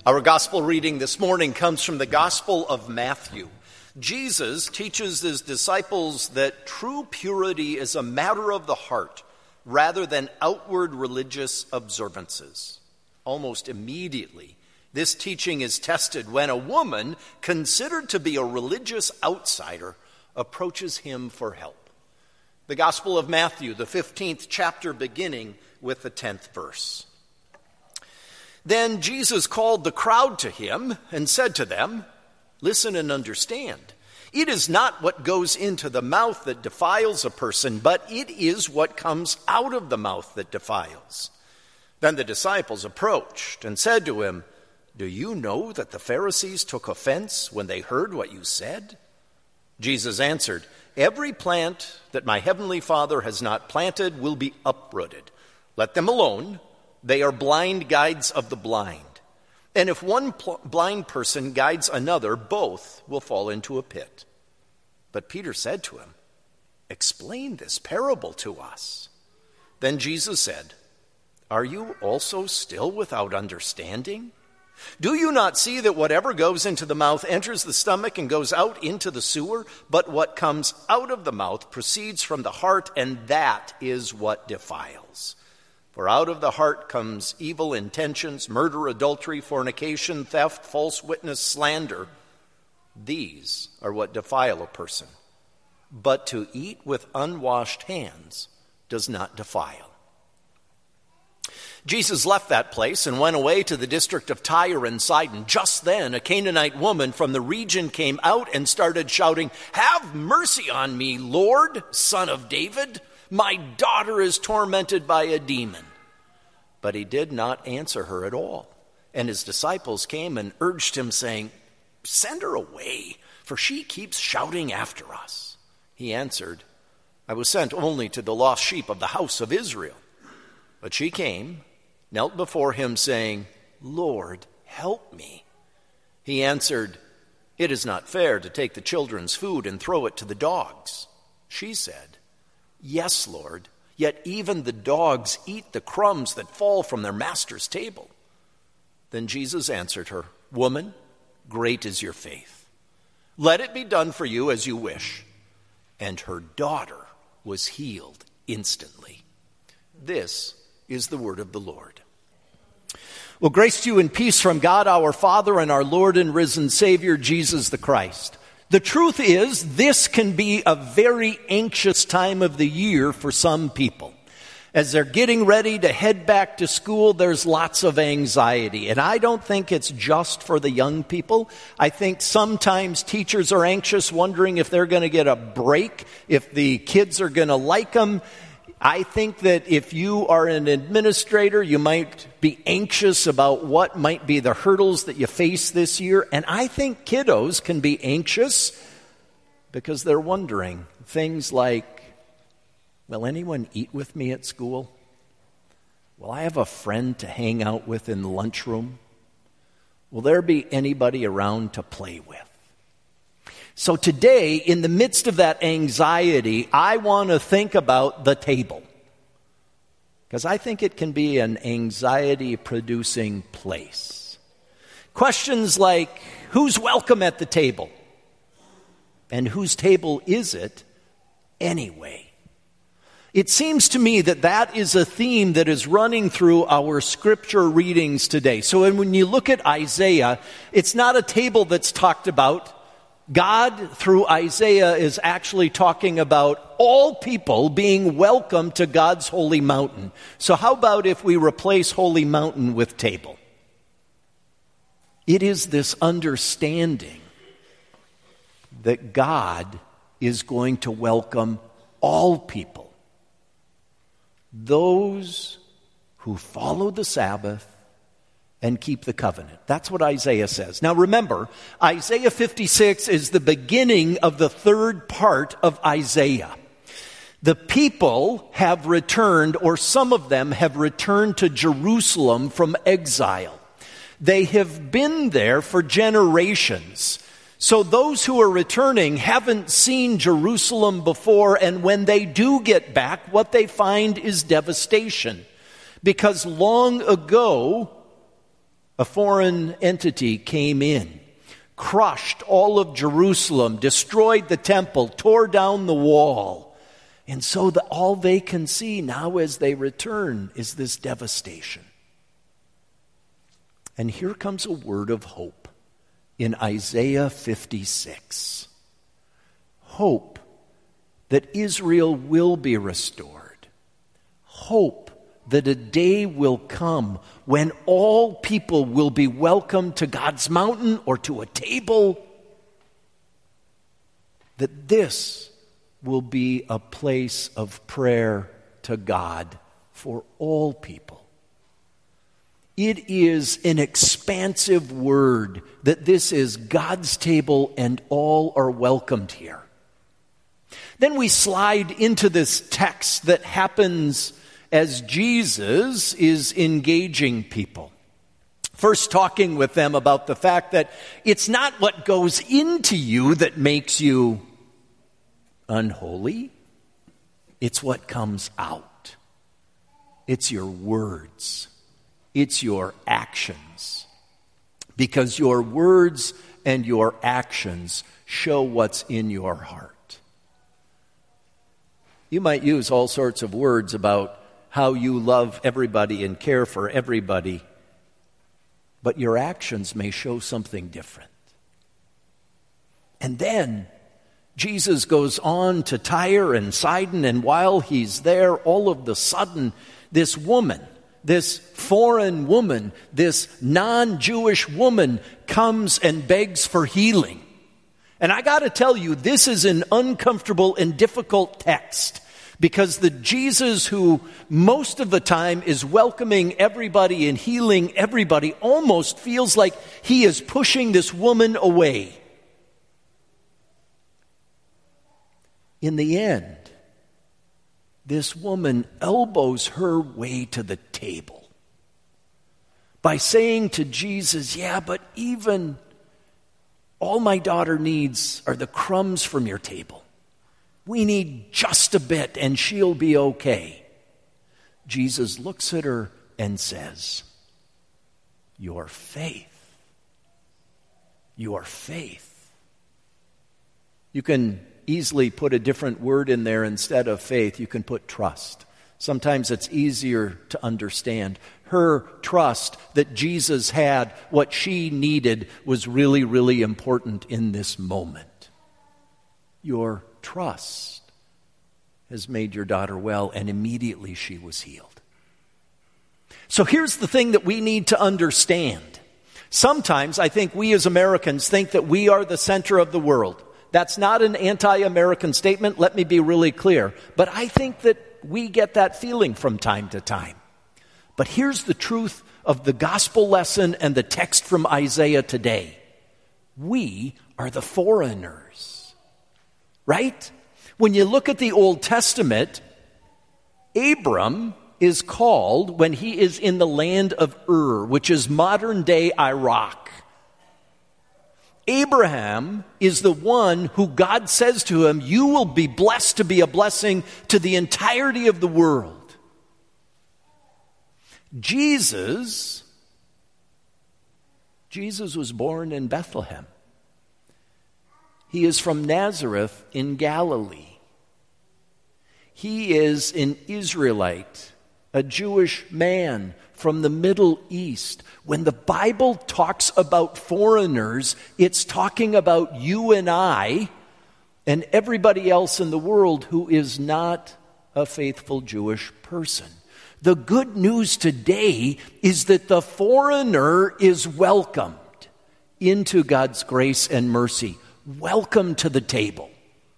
Our gospel reading this morning comes from the Gospel of Matthew. Jesus teaches his disciples that true purity is a matter of the heart rather than outward religious observances. Almost immediately, this teaching is tested when a woman considered to be a religious outsider approaches him for help. The Gospel of Matthew, the 15th chapter, beginning with the 10th verse. Then Jesus called the crowd to him and said to them, "Listen and understand. It is not what goes into the mouth that defiles a person, but it is what comes out of the mouth that defiles." Then the disciples approached and said to him, "Do you know that the Pharisees took offense when they heard what you said?" Jesus answered, "Every plant that my heavenly Father has not planted will be uprooted. Let them alone. They are blind guides of the blind. And if one blind person guides another, both will fall into a pit." But Peter said to him, "Explain this parable to us." Then Jesus said, "Are you also still without understanding? Do you not see that whatever goes into the mouth enters the stomach and goes out into the sewer? But what comes out of the mouth proceeds from the heart, and that is what defiles. For out of the heart comes evil intentions, murder, adultery, fornication, theft, false witness, slander. These are what defile a person. But to eat with unwashed hands does not defile." Jesus left that place and went away to the district of Tyre and Sidon. Just then, a Canaanite woman from the region came out and started shouting, "Have mercy on me, Lord, Son of David. My daughter is tormented by a demon." But he did not answer her at all. And his disciples came and urged him, saying, "Send her away, for she keeps shouting after us." He answered, "I was sent only to the lost sheep of the house of Israel." But she came, knelt before him, saying, "Lord, help me." He answered, "It is not fair to take the children's food and throw it to the dogs." She said, "Yes, Lord, yet even the dogs eat the crumbs that fall from their master's table." Then Jesus answered her, "Woman, great is your faith. Let it be done for you as you wish." And her daughter was healed instantly. This is the word of the Lord. Well, grace to you and peace from God our Father and our Lord and risen Savior, Jesus the Christ. The truth is, this can be a very anxious time of the year for some people. As they're getting ready to head back to school, there's lots of anxiety. And I don't think it's just for the young people. I think sometimes teachers are anxious, wondering if they're going to get a break, if the kids are going to like them. I think that if you are an administrator, you might be anxious about what might be the hurdles that you face this year. And I think kiddos can be anxious because they're wondering things like, will anyone eat with me at school? Will I have a friend to hang out with in the lunchroom? Will there be anybody around to play with? So today, in the midst of that anxiety, I want to think about the table. Because I think it can be an anxiety-producing place. Questions like, who's welcome at the table? And whose table is it anyway? It seems to me that that is a theme that is running through our scripture readings today. So when you look at Isaiah, it's not a table that's talked about. God, through Isaiah, is actually talking about all people being welcome to God's holy mountain. So how about if we replace holy mountain with table? It is this understanding that God is going to welcome all people. Those who follow the Sabbath and keep the covenant. That's what Isaiah says. Now remember, Isaiah 56 is the beginning of the third part of Isaiah. The people have returned, or some of them have returned to Jerusalem from exile. They have been there for generations. So those who are returning haven't seen Jerusalem before, and when they do get back, what they find is devastation. Because long ago, a foreign entity came in, crushed all of Jerusalem, destroyed the temple, tore down the wall. And so all they can see now as they return is this devastation. And here comes a word of hope in Isaiah 56. Hope that Israel will be restored. Hope that a day will come when all people will be welcomed to God's mountain or to a table. That this will be a place of prayer to God for all people. It is an expansive word that this is God's table and all are welcomed here. Then we slide into this text that happens as Jesus is engaging people. First talking with them about the fact that it's not what goes into you that makes you unholy. It's what comes out. It's your words. It's your actions. Because your words and your actions show what's in your heart. You might use all sorts of words about how you love everybody and care for everybody, but your actions may show something different. And then Jesus goes on to Tyre and Sidon, and while he's there, all of the sudden, this woman, this foreign woman, this non-Jewish woman comes and begs for healing. And I got to tell you, this is an uncomfortable and difficult text. Because the Jesus who most of the time is welcoming everybody and healing everybody almost feels like he is pushing this woman away. In the end, this woman elbows her way to the table by saying to Jesus, yeah, but even all my daughter needs are the crumbs from your table. We need just a bit and she'll be okay. Jesus looks at her and says, your faith. Your faith. You can easily put a different word in there instead of faith. You can put trust. Sometimes it's easier to understand. Her trust that Jesus had, what she needed, was really, really important in this moment. Your trust has made your daughter well, and immediately she was healed. So here's the thing that we need to understand. Sometimes I think we as Americans think that we are the center of the world. That's not an anti-American statement, let me be really clear. But I think that we get that feeling from time to time. But here's the truth of the gospel lesson and the text from Isaiah today. We are the foreigners. Right? When you look at the Old Testament, Abram is called when he is in the land of Ur, which is modern-day Iraq. Abraham is the one who God says to him, you will be blessed to be a blessing to the entirety of the world. Jesus was born in Bethlehem. He is from Nazareth in Galilee. He is an Israelite, a Jewish man from the Middle East. When the Bible talks about foreigners, it's talking about you and I and everybody else in the world who is not a faithful Jewish person. The good news today is that the foreigner is welcomed into God's grace and mercy. Welcome to the table.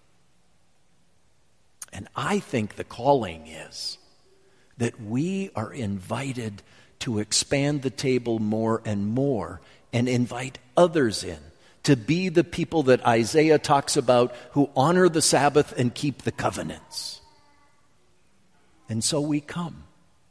And I think the calling is that we are invited to expand the table more and more and invite others in to be the people that Isaiah talks about who honor the Sabbath and keep the covenants. And so we come.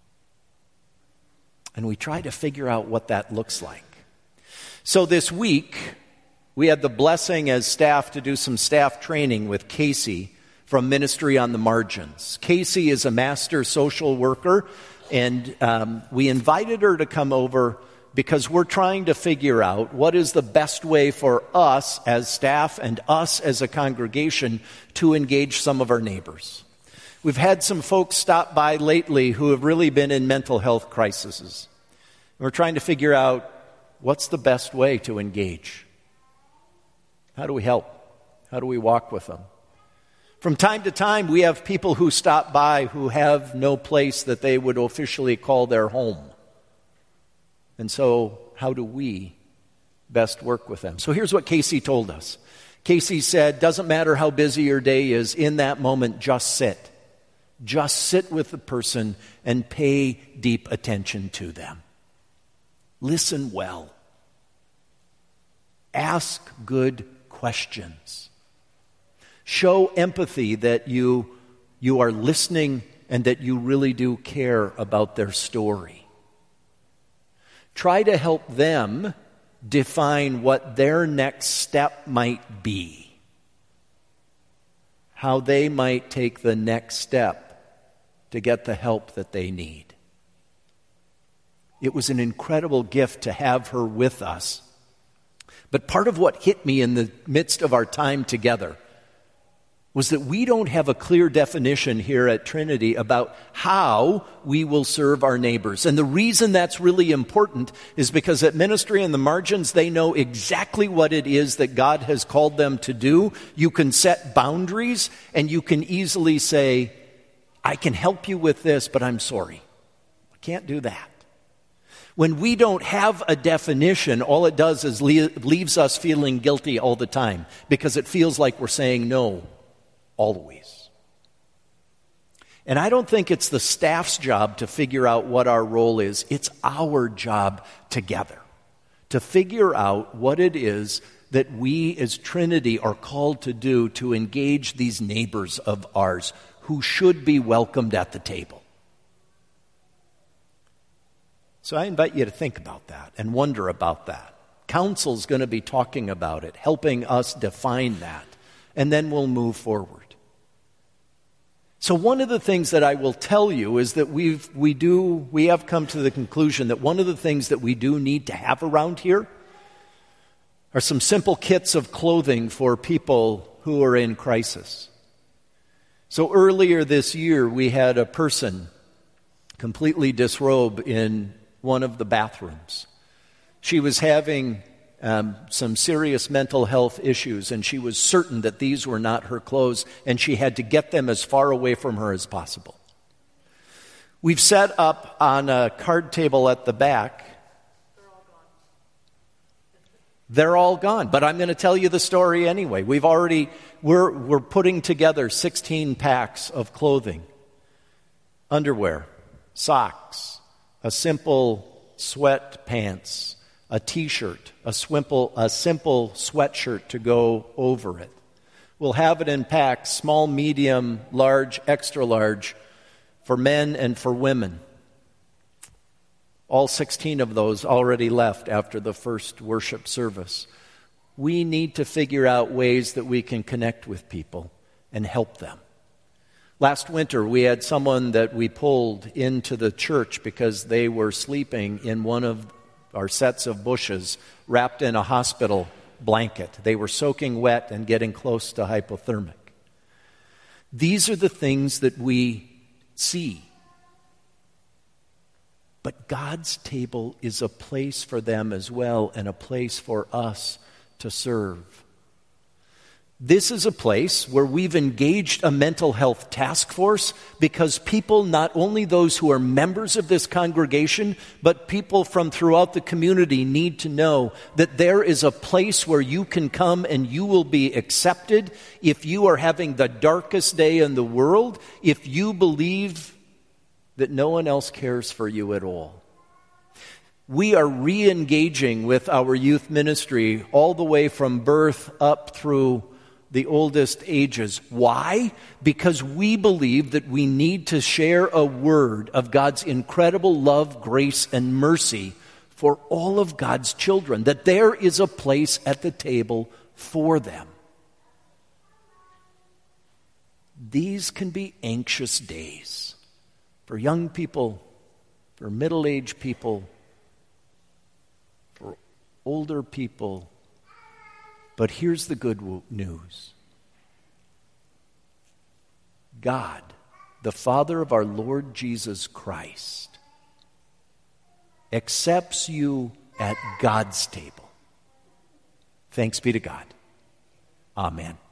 And we try to figure out what that looks like. So this week, we had the blessing as staff to do some staff training with Casey from Ministry on the Margins. Casey is a master social worker, and we invited her to come over because we're trying to figure out what is the best way for us as staff and us as a congregation to engage some of our neighbors. We've had some folks stop by lately who have really been in mental health crises. We're trying to figure out what's the best way to engage. How do we help? How do we walk with them? From time to time, we have people who stop by who have no place that they would officially call their home. And so, how do we best work with them? So here's what Casey told us. Casey said, doesn't matter how busy your day is, in that moment, just sit. Just sit with the person and pay deep attention to them. Listen well. Ask good questions. Show empathy that you are listening and that you really do care about their story. Try to help them define what their next step might be. How they might take the next step to get the help that they need. It was an incredible gift to have her with us. But part of what hit me in the midst of our time together was that we don't have a clear definition here at Trinity about how we will serve our neighbors. And the reason that's really important is because at Ministry on the Margins, they know exactly what it is that God has called them to do. You can set boundaries, and you can easily say, I can help you with this, but I'm sorry. I can't do that. When we don't have a definition, all it does is leaves us feeling guilty all the time because it feels like we're saying no. Always. And I don't think it's the staff's job to figure out what our role is. It's our job together to figure out what it is that we as Trinity are called to do to engage these neighbors of ours who should be welcomed at the table. So I invite you to think about that and wonder about that. Council's going to be talking about it, helping us define that, and then we'll move forward. So one of the things that I will tell you is that we have come to the conclusion that one of the things that we do need to have around here are some simple kits of clothing for people who are in crisis. So earlier this year, we had a person completely disrobed in one of the bathrooms. She was having some serious mental health issues, and she was certain that these were not her clothes, and she had to get them as far away from her as possible. We've set up on a card table at the back. They're all gone, but I'm going to tell you the story anyway. We're putting together 16 packs of clothing, underwear, socks, a simple sweatpants, a t-shirt, a simple sweatshirt to go over it. We'll have it in packs, small, medium, large, extra large, for men and for women. All 16 of those already left after the first worship service. We need to figure out ways that we can connect with people and help them. Last winter, we had someone that we pulled into the church because they were sleeping in one of our sets of bushes wrapped in a hospital blanket. They were soaking wet and getting close to hypothermic. These are the things that we see. But God's table is a place for them as well, and a place for us to serve. This is a place where we've engaged a mental health task force because people, not only those who are members of this congregation, but people from throughout the community need to know that there is a place where you can come and you will be accepted if you are having the darkest day in the world, if you believe that no one else cares for you at all. We are re-engaging with our youth ministry all the way from birth up through the oldest ages. Why? Because we believe that we need to share a word of God's incredible love, grace, and mercy for all of God's children, that there is a place at the table for them. These can be anxious days for young people, for middle-aged people, older people. But here's the good news. God, the Father of our Lord Jesus Christ, accepts you at God's table. Thanks be to God. Amen.